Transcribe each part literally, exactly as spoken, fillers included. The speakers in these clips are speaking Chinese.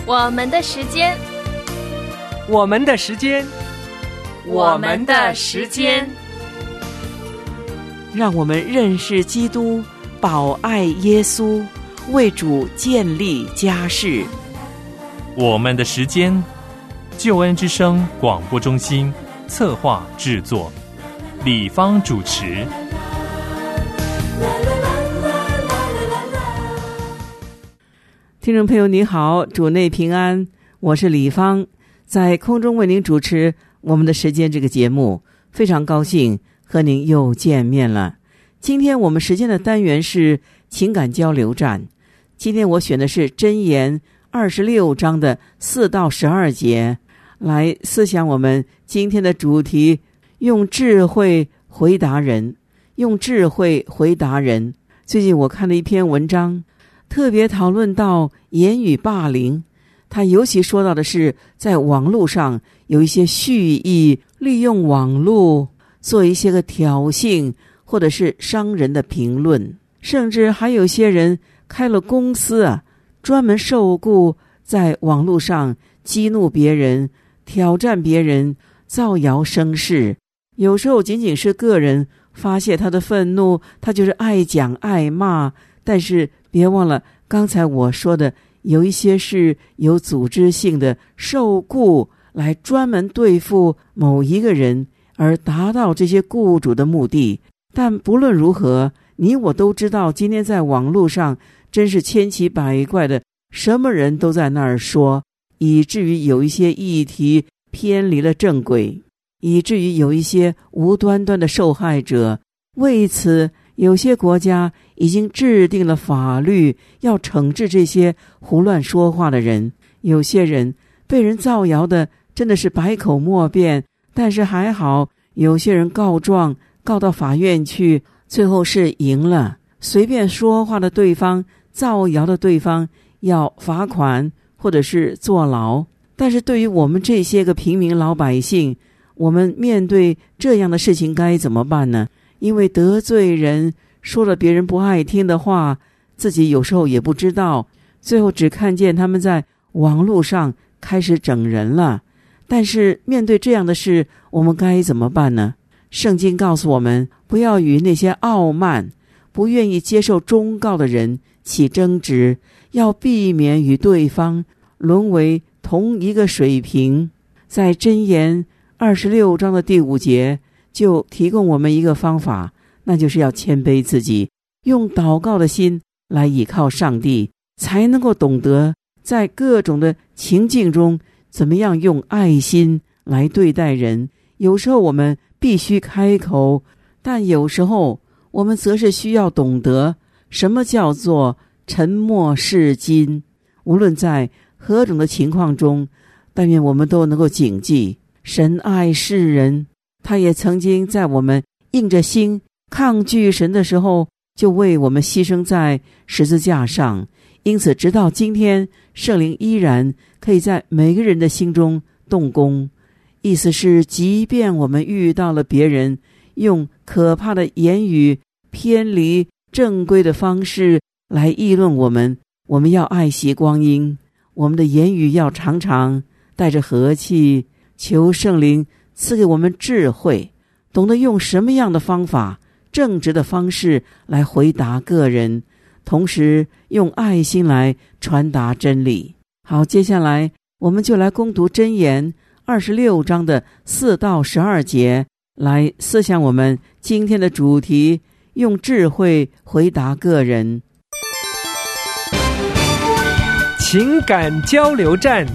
我们的时间， 我们的时间， 我们的时间， 让我们认识基督，保爱耶稣，为主建立家室。 我们的时间，救恩之声广播中心策划制作，李芳主持。 听众朋友你好，主内平安，我是李芳，在空中为您主持我们的时间这个节目，非常高兴和您又见面了。今天我们时间的单元是情感交流站，今天我选的是箴言二十六章的四到十二节，来思想我们今天的主题，用智慧回答人，用智慧回答人。最近我看了一篇文章，特别讨论到言语霸凌，他尤其说到的是在网络上有一些蓄意利用网络做一些个挑衅或者是伤人的评论，甚至还有些人开了公司啊，专门受雇在网络上激怒别人，挑战别人，造谣生事。有时候仅仅是个人发泄他的愤怒，他就是爱讲爱骂，但是别忘了刚才我说的，有一些是有组织性的受雇来专门对付某一个人，而达到这些雇主的目的。但不论如何，你我都知道今天在网络上真是千奇百怪的，什么人都在那儿说，以至于有一些议题偏离了正轨，以至于有一些无端端的受害者。为此有些国家已经制定了法律，要惩治这些胡乱说话的人。有些人被人造谣的真的是百口莫辩，但是还好有些人告状告到法院去，最后是赢了。随便说话的对方，造谣的对方要罚款或者是坐牢。但是对于我们这些个平民老百姓，我们面对这样的事情该怎么办呢？因为得罪人，说了别人不爱听的话，自己有时候也不知道，最后只看见他们在网络上开始整人了。但是面对这样的事，我们该怎么办呢？圣经告诉我们，不要与那些傲慢不愿意接受忠告的人起争执，要避免与对方沦为同一个水平。在箴言二十六章的第五节就提供我们一个方法，那就是要谦卑自己，用祷告的心来倚靠上帝，才能够懂得在各种的情境中怎么样用爱心来对待人。有时候我们必须开口，但有时候我们则是需要懂得什么叫做沉默是金。无论在何种的情况中，但愿我们都能够谨记，神爱世人，他也曾经在我们硬着心抗拒神的时候，就为我们牺牲在十字架上。因此直到今天，圣灵依然可以在每个人的心中动工。意思是，即便我们遇到了别人用可怕的言语偏离正规的方式来议论我们，我们要爱惜光阴，我们的言语要常常带着和气，求圣灵赐给我们智慧，懂得用什么样的方法，正直的方式来回答个人，同时用爱心来传达真理。好，接下来我们就来攻读箴言二十六章的四到十二节，来思想我们今天的主题，用智慧回答个人。 情感交流站。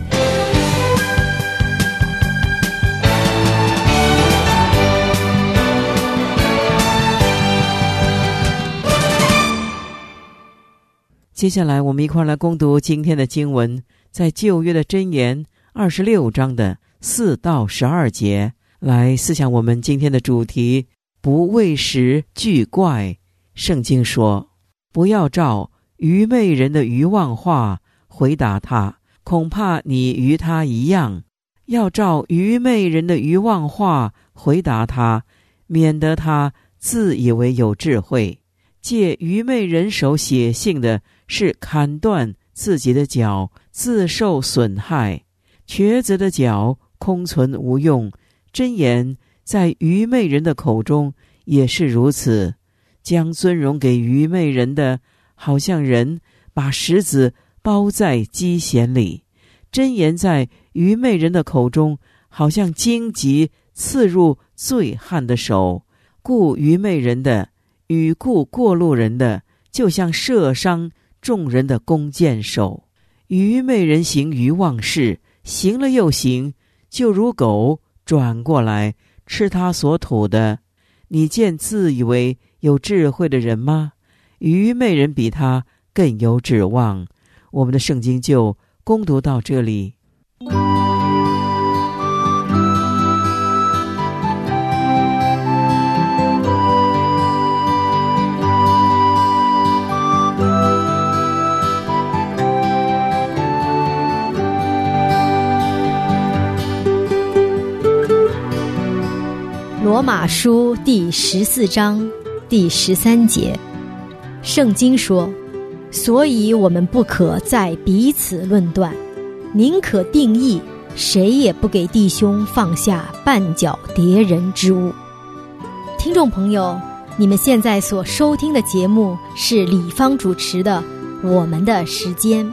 接下来我们一块来攻读今天的经文，在旧约的箴言二十六章的四到十二节，来思想我们今天的主题，不为时惧怪。圣经说，不要照愚昧人的愚妄话回答他，恐怕你与他一样；要照愚昧人的愚妄话回答他，免得他自以为有智慧。借愚昧人手写信的，是砍断自己的脚， 自受损害。瘸子的脚空存无用，箴言在愚昧人的口中也是如此。将尊荣给愚昧人的，好像人把石子包在机弦里。箴言在愚昧人的口中，好像荆棘刺入醉汉的手。顾愚昧人的与顾过路人的，就像射伤众人的弓箭手。愚昧人行愚妄事，行了又行，就如狗转过来吃他所吐的。你见自以为有智慧的人吗？愚昧人比他更有指望。我们的圣经就攻读到这里。 罗马书第十四章第十三节，圣经说，所以我们不可再彼此论断，宁可定义，谁也不给弟兄放下绊脚跌人之物。听众朋友，你们现在所收听的节目是李芳主持的《我们的时间》。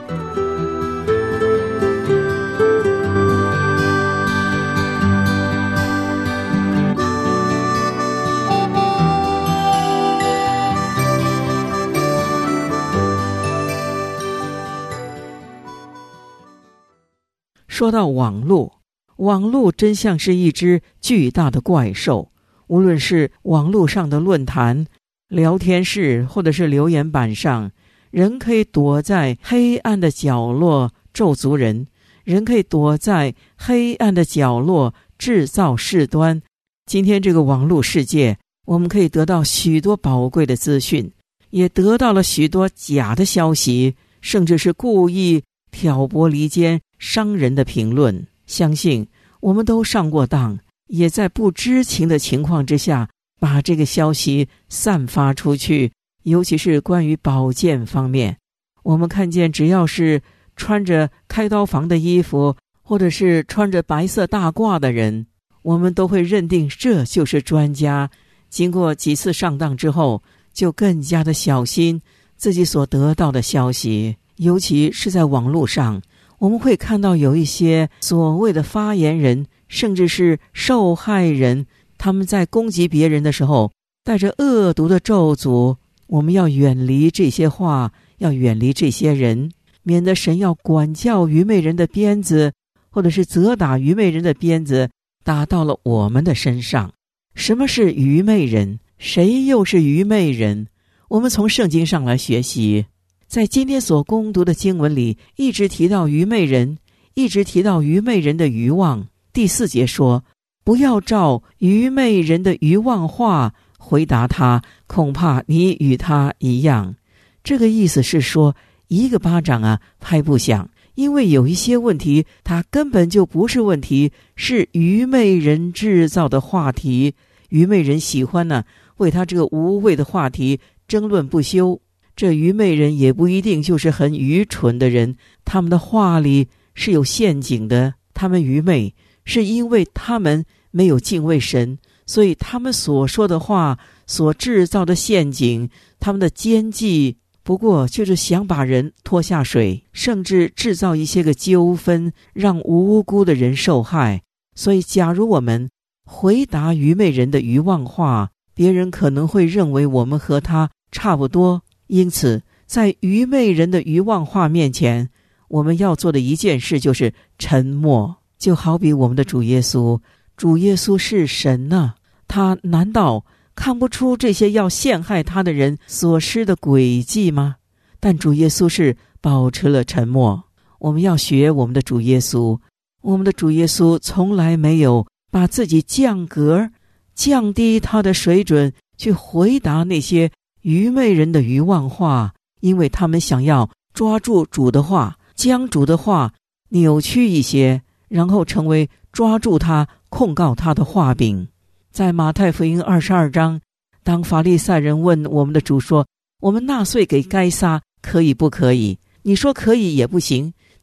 说到网络，网络真像是一只巨大的怪兽。无论是网络上的论坛、聊天室，或者是留言板上，人可以躲在黑暗的角落咒诅人，人可以躲在黑暗的角落制造事端。今天这个网络世界，我们可以得到许多宝贵的资讯，也得到了许多假的消息，甚至是故意挑拨离间伤人的评论。相信我们都上过当，也在不知情的情况之下把这个消息散发出去。尤其是关于保健方面，我们看见只要是穿着开刀房的衣服，或者是穿着白色大褂的人，我们都会认定这就是专家。经过几次上当之后，就更加的小心自己所得到的消息。尤其是在网络上，我们会看到有一些所谓的发言人，甚至是受害人，他们在攻击别人的时候带着恶毒的咒诅。我们要远离这些话，要远离这些人，免得神要管教愚昧人的鞭子，或者是责打愚昧人的鞭子打到了我们的身上。什么是愚昧人？谁又是愚昧人？我们从圣经上来学习。在今天所攻读的经文里，一直提到愚昧人，一直提到愚昧人的愚妄。第四节说，不要照愚昧人的愚妄话回答他，恐怕你与他一样。这个意思是说，一个巴掌啊拍不响，因为有一些问题它根本就不是问题，是愚昧人制造的话题。愚昧人喜欢呢、啊、为他这个无谓的话题争论不休。这愚昧人也不一定就是很愚蠢的人，他们的话里是有陷阱的。他们愚昧是因为他们没有敬畏神，所以他们所说的话所制造的陷阱，他们的奸计不过就是想把人拖下水，甚至制造一些个纠纷，让无辜的人受害。所以假如我们回答愚昧人的愚妄话，别人可能会认为我们和他差不多。因此在愚昧人的愚妄话面前，我们要做的一件事就是沉默。就好比我们的主耶稣，主耶稣是神呢、啊，他难道看不出这些要陷害他的人所施的诡计吗？但主耶稣是保持了沉默。我们要学我们的主耶稣，我们的主耶稣从来没有把自己降格，降低他的水准去回答那些愚昧人的愚妄话，因为他们想要抓住主的话，将主的话扭曲一些，然后成为抓住他控告他的话柄。在马太福音二十二章，当法利赛人问我们的主说，我们纳税给该撒可以不可以？你说可以也不行，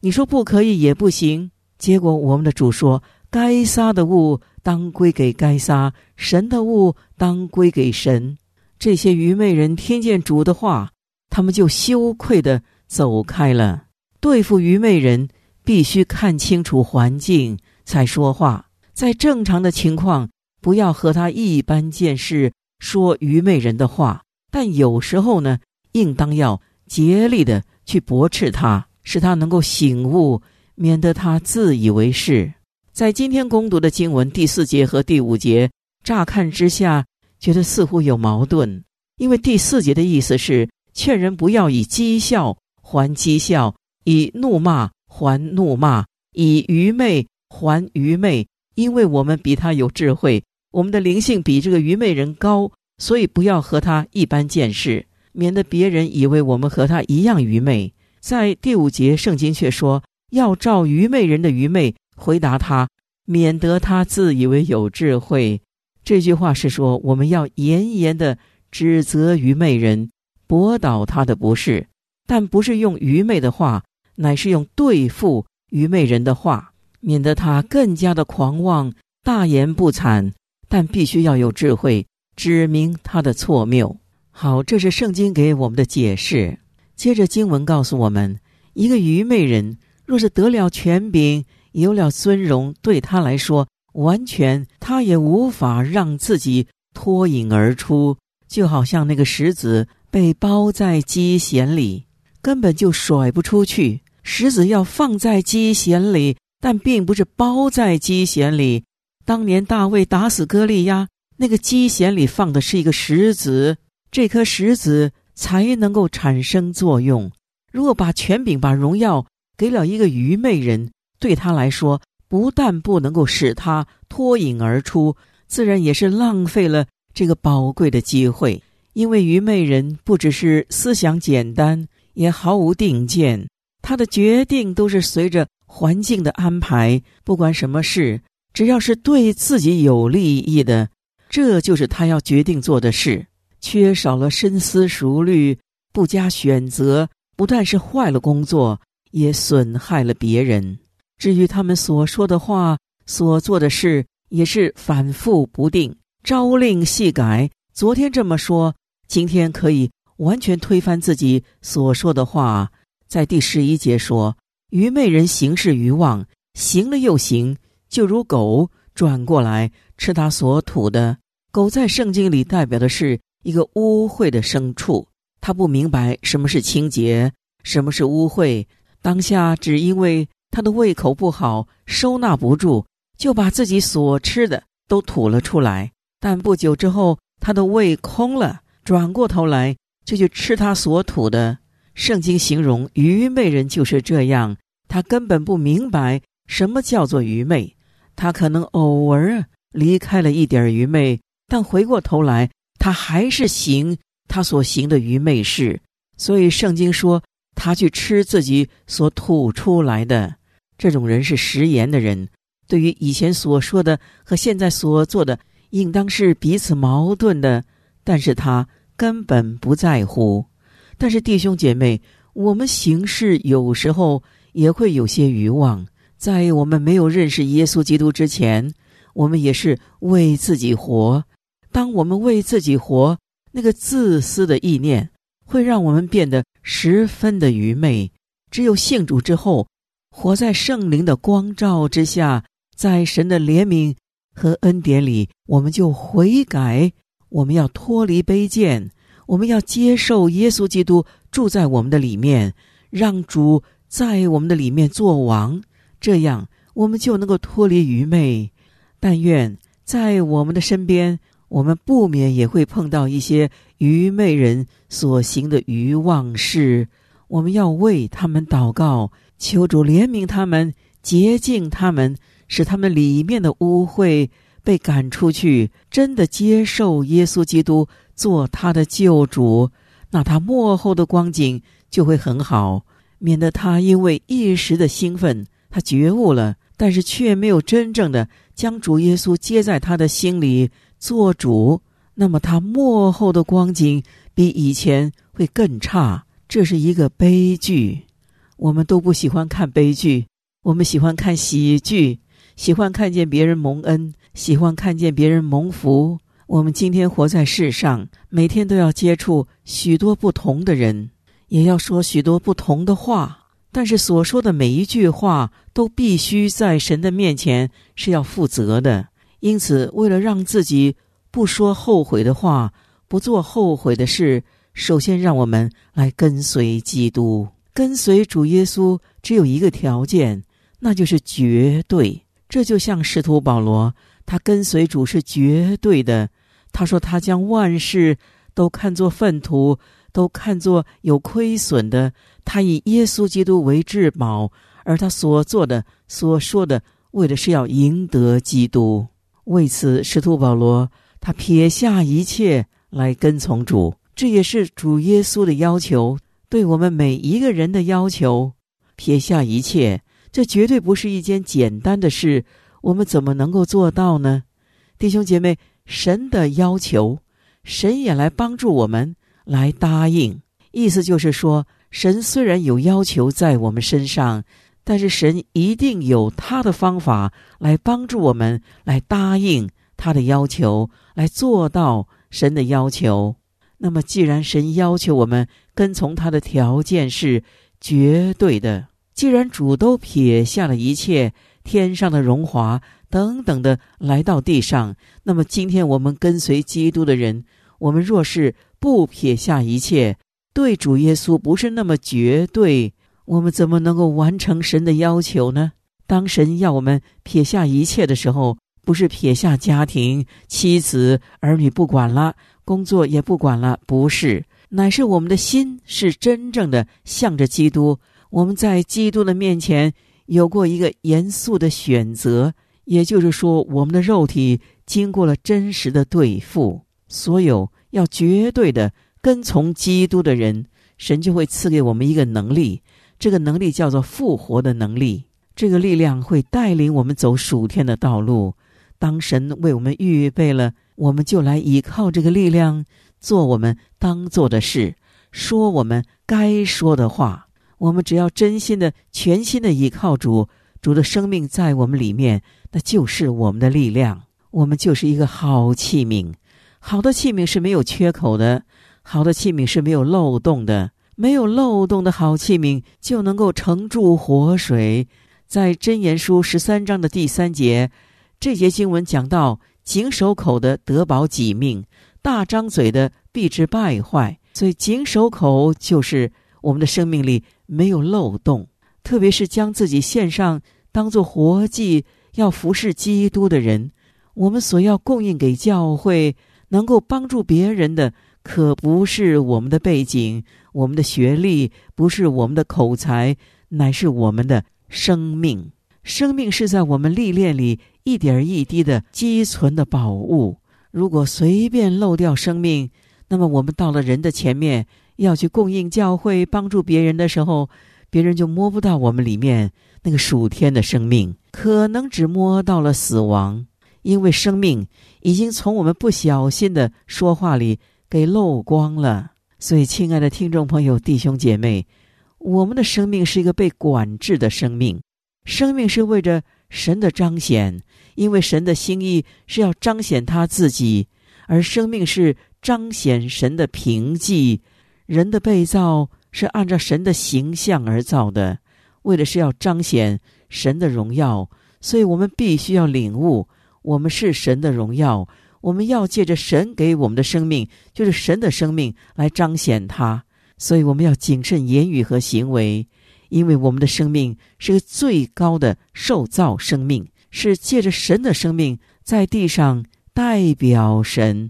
你说不可以也不行。结果我们的主说，该撒的物当归给该撒，神的物当归给神。这些愚昧人听见主的话，他们就羞愧地走开了。对付愚昧人，必须看清楚环境才说话。在正常的情况，不要和他一般见识，说愚昧人的话。但有时候呢，应当要竭力的去驳斥他，使他能够醒悟，免得他自以为是。在今天攻读的经文第四节和第五节，乍看之下觉得似乎有矛盾，因为第四节的意思是劝人不要以讥笑还讥笑，以怒骂还怒骂，以愚昧还愚昧，因为我们比他有智慧，我们的灵性比这个愚昧人高，所以不要和他一般见识，免得别人以为我们和他一样愚昧。在第五节圣经却说，要照愚昧人的愚昧回答他，免得他自以为有智慧。这句话是说，我们要严严地指责愚昧人，驳倒他的不是，但不是用愚昧的话，乃是用对付愚昧人的话，免得他更加的狂妄，大言不惭，但必须要有智慧，指明他的错谬。好，这是圣经给我们的解释。接着经文告诉我们，一个愚昧人若是得了权柄，有了尊荣，对他来说完全他也无法让自己脱颖而出，就好像那个石子被包在机弦里，根本就甩不出去。石子要放在机弦里，但并不是包在机弦里。当年大卫打死歌利亚，那个机弦里放的是一个石子，这颗石子才能够产生作用。如果把权柄把荣耀给了一个愚昧人，对他来说不但不能够使他脱颖而出，自然也是浪费了这个宝贵的机会。因为愚昧人不只是思想简单，也毫无定见，他的决定都是随着环境的安排，不管什么事，只要是对自己有利益的，这就是他要决定做的事。缺少了深思熟虑，不加选择，不但是坏了工作，也损害了别人。至于他们所说的话，所做的事，也是反复不定，朝令夕改。昨天这么说，今天可以完全推翻自己所说的话。在第十一节说，愚昧人行事愚妄，行了又行，就如狗转过来吃他所吐的。狗在圣经里代表的是一个污秽的牲畜，他不明白什么是清洁，什么是污秽，当下只因为他的胃口不好，收纳不住，就把自己所吃的都吐了出来。但不久之后，他的胃空了，转过头来就去吃他所吐的。圣经形容愚昧人就是这样，他根本不明白什么叫做愚昧。他可能偶尔离开了一点愚昧，但回过头来他还是行他所行的愚昧事。所以圣经说他去吃自己所吐出来的。这种人是食言的人，对于以前所说的和现在所做的应当是彼此矛盾的，但是他根本不在乎。但是弟兄姐妹，我们行事有时候也会有些愚妄。在我们没有认识耶稣基督之前，我们也是为自己活。当我们为自己活，那个自私的意念会让我们变得十分的愚昧。只有信主之后，活在圣灵的光照之下，在神的怜悯和恩典里，我们就悔改，我们要脱离卑贱，我们要接受耶稣基督住在我们的里面，让主在我们的里面做王，这样我们就能够脱离愚昧。但愿在我们的身边，我们不免也会碰到一些愚昧人所行的愚妄事，我们要为他们祷告，求主怜悯他们，洁净他们，使他们里面的污秽被赶出去，真的接受耶稣基督做他的救主，那他末后的光景就会很好，免得他因为一时的兴奋，他觉悟了，但是却没有真正的将主耶稣接在他的心里做主，那么他末后的光景比以前会更差，这是一个悲剧。 我们都不喜欢看悲剧，我们喜欢看喜剧，喜欢看见别人蒙恩，喜欢看见别人蒙福。我们今天活在世上，每天都要接触许多不同的人，也要说许多不同的话，但是所说的每一句话都必须在神的面前是要负责的。因此，为了让自己不说后悔的话，不做后悔的事，首先让我们来跟随基督。跟随主耶稣只有一个条件，那就是绝对。这就像使徒保罗，他跟随主是绝对的。他说他将万事都看作粪土，都看作有亏损的，他以耶稣基督为至宝，而他所做的所说的为的是要赢得基督。为此，使徒保罗他撇下一切来跟从主，这也是主耶稣的要求，对我们每一个人的要求。撇下一切，这绝对不是一件简单的事，我们怎么能够做到呢？弟兄姐妹，神的要求，神也来帮助我们来答应。意思就是说，神虽然有要求在我们身上，但是神一定有他的方法来帮助我们来答应他的要求，来做到神的要求。那么既然神要求我们跟从他的条件是绝对的，既然主都撇下了一切天上的荣华等等的来到地上，那么今天我们跟随基督的人，我们若是不撇下一切，对主耶稣不是那么绝对，我们怎么能够完成神的要求呢？当神要我们撇下一切的时候，不是撇下家庭、妻子、儿女不管了，工作也不管了，不是，乃是我们的心是真正的向着基督。我们在基督的面前有过一个严肃的选择，也就是说，我们的肉体经过了真实的对付。所有要绝对的跟从基督的人，神就会赐给我们一个能力，这个能力叫做复活的能力。这个力量会带领我们走属天的道路。当神为我们预备了，我们就来依靠这个力量，做我们当做的事，说我们该说的话。我们只要真心的、全心的依靠主，主的生命在我们里面，那就是我们的力量。我们就是一个好器皿。好的器皿是没有缺口的，好的器皿是没有漏洞的。没有漏洞的好器皿就能够盛住活水。在箴言书十三章的第三节，这节经文讲到，谨守口的得保己命，大张嘴的必致败坏。所以谨守口就是我们的生命里没有漏洞，特别是将自己献上当作活祭，要服侍基督的人，我们所要供应给教会，能够帮助别人的，可不是我们的背景，我们的学历，不是我们的口才，乃是我们的生命。生命是在我们历练里一点一滴的积存的宝物。如果随便漏掉生命，那么我们到了人的前面，要去供应教会，帮助别人的时候，别人就摸不到我们里面那个属天的生命，可能只摸到了死亡。因为生命已经从我们不小心的说话里给漏光了。所以亲爱的听众朋友、弟兄姐妹，我们的生命是一个被管制的生命，生命是为着神的彰显，因为神的心意是要彰显他自己，而生命是彰显神的凭据。人的被造是按照神的形象而造的，为的是要彰显神的荣耀。所以我们必须要领悟，我们是神的荣耀，我们要借着神给我们的生命，就是神的生命来彰显他。所以我们要谨慎言语和行为，因为我们的生命是个最高的受造生命，是借着神的生命在地上代表神。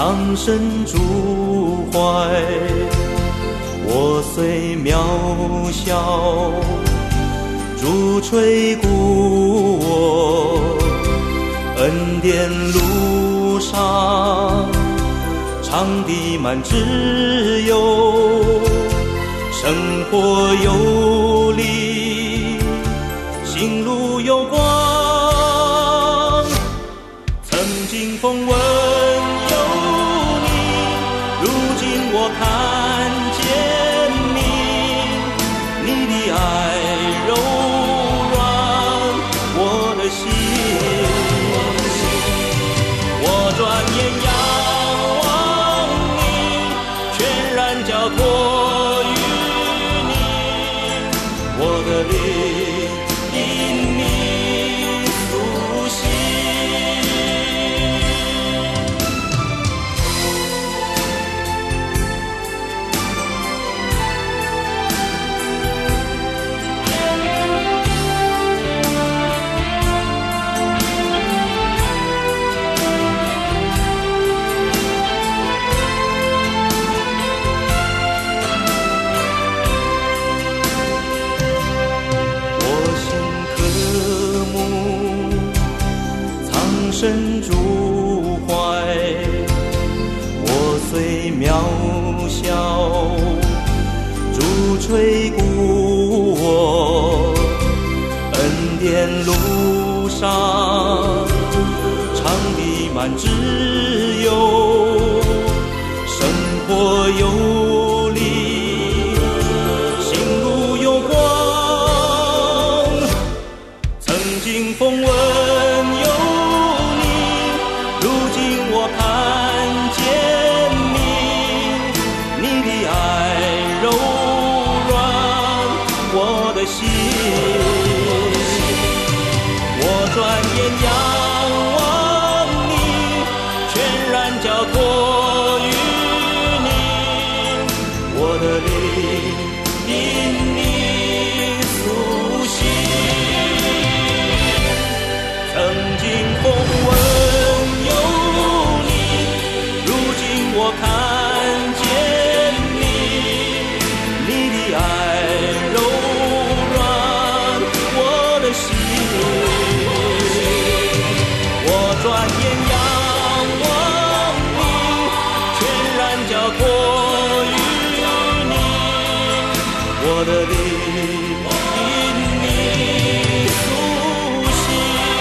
苍生主怀，我虽渺小，主垂顾我，恩典路上常地满自由，生活有力，心路有光。曾经风闻有你，如今我看见你，你的爱柔软我的心，我转眼仰望你，全然交托于你，我的灵因你苏醒。神主怀，我虽渺小，主垂顾我，恩典路上常地满自由，生活有力，心路有光。曾经风闻我的灵因你苏醒。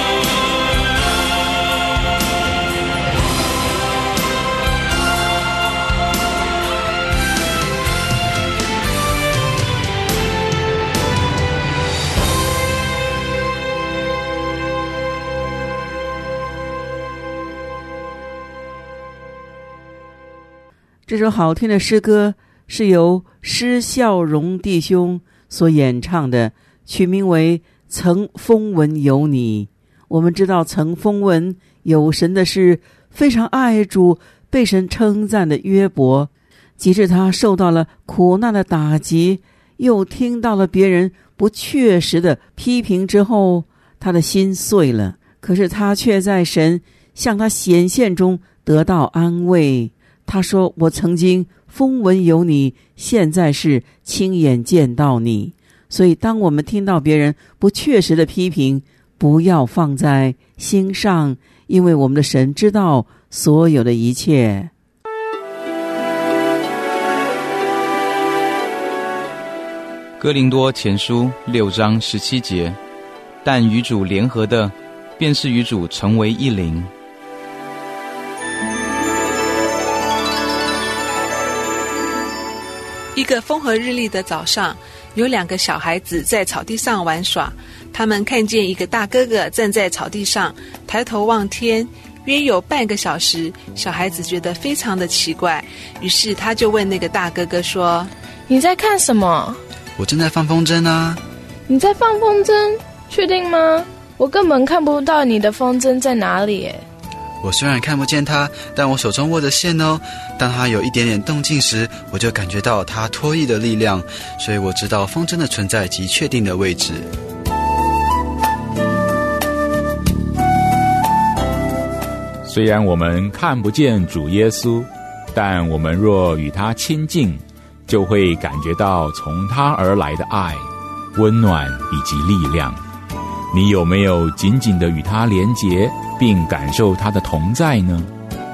这首好听的诗歌是由施孝荣弟兄所演唱的，取名为《曾风闻有你》。我们知道曾风闻有神的是非常爱主，被神称赞的约伯，即使他受到了苦难的打击，又听到了别人不确实的批评之后，他的心碎了，可是他却在神向他显现中得到安慰。他说，我曾经风闻有你，现在是亲眼见到你。所以当我们听到别人不确实的批评，不要放在心上，因为我们的神知道所有的一切。 哥林多前书六章十七节，但与主联合的，便是与主成为一灵。 一个风和日丽的早上，有两个小孩子在草地上玩耍。他们看见一个大哥哥站在草地上，抬头望天，约有半个小时。小孩子觉得非常的奇怪，于是他就问那个大哥哥说： 你在看什么？ 我正在放风筝啊。 你在放风筝？确定吗？我根本看不到你的风筝在哪里耶。 我虽然看不见它，但我手中握着线哦。当它有一点点动静时，我就感觉到它拖曳的力量，所以我知道风筝的存在及确定的位置。 虽然我们看不见主耶稣，但我们若与他亲近，就会感觉到从他而来的爱、温暖以及力量。你有没有紧紧地与他连结，并感受他的同在呢？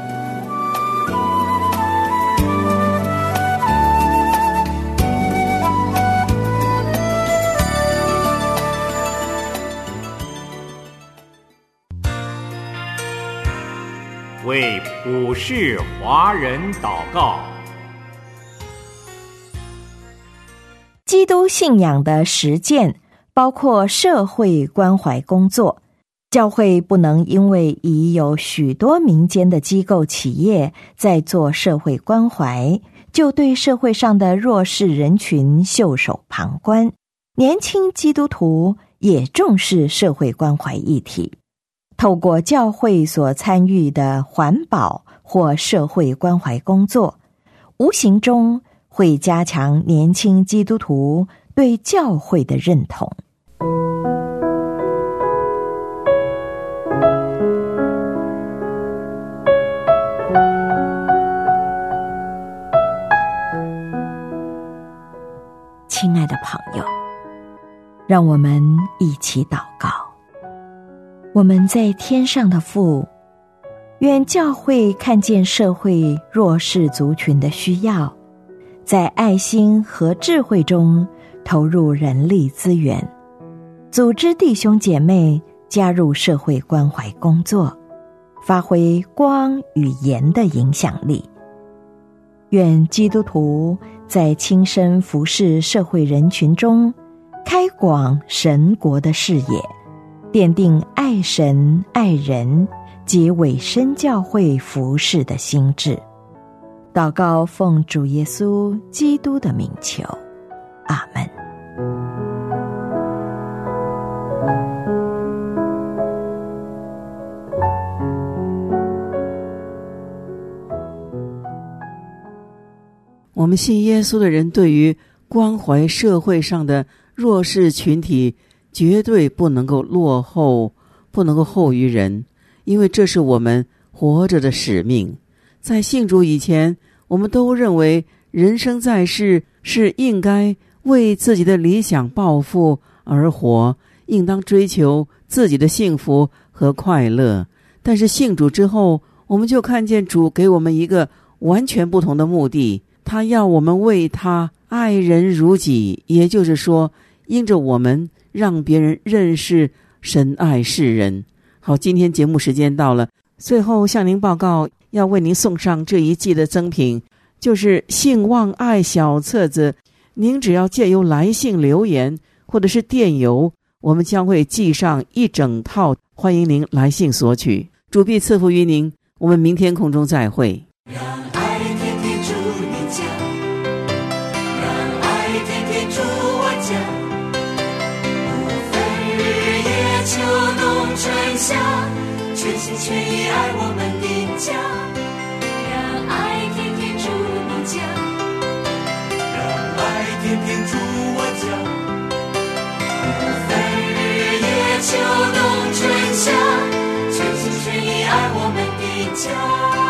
为普世华人祷告。 基督信仰的实践包括社会关怀工作。教会不能因为已有许多民间的机构企业在做社会关怀，就对社会上的弱势人群袖手旁观。年轻基督徒也重视社会关怀议题。透过教会所参与的环保或社会关怀工作，无形中会加强年轻基督徒对教会的认同。亲爱的朋友，让我们一起祷告。我们在天上的父，愿教会看见社会弱势族群的需要，在爱心和智慧中投入人力资源，组织弟兄姐妹加入社会关怀工作，发挥光与盐的影响力。愿基督徒在亲身服侍社会人群中，开广神国的视野，奠定爱神爱人及委身教会服侍的心志。祷告奉主耶稣基督的名求，阿们。 我们信耶稣的人对于关怀社会上的弱势群体绝对不能够落后，不能够后于人，因为这是我们活着的使命。在信主以前，我们都认为人生在世是应该为自己的理想抱负而活，应当追求自己的幸福和快乐。但是信主之后，我们就看见主给我们一个完全不同的目的，他要我们为他爱人如己，也就是说，因着我们让别人认识神爱世人。好，今天节目时间到了，最后向您报告，要为您送上这一季的赠品，就是信望爱小册子。您只要借由来信留言或者是电邮，我们将会寄上一整套，欢迎您来信索取。主必赐福于您，我们明天空中再会。 让爱天天住你家，让爱天天住我家，不分日夜秋冬春夏，全心全意爱我们的家。让爱天天住你家，让爱天天住我家，不分日夜秋冬春夏，全心全意爱我们的家。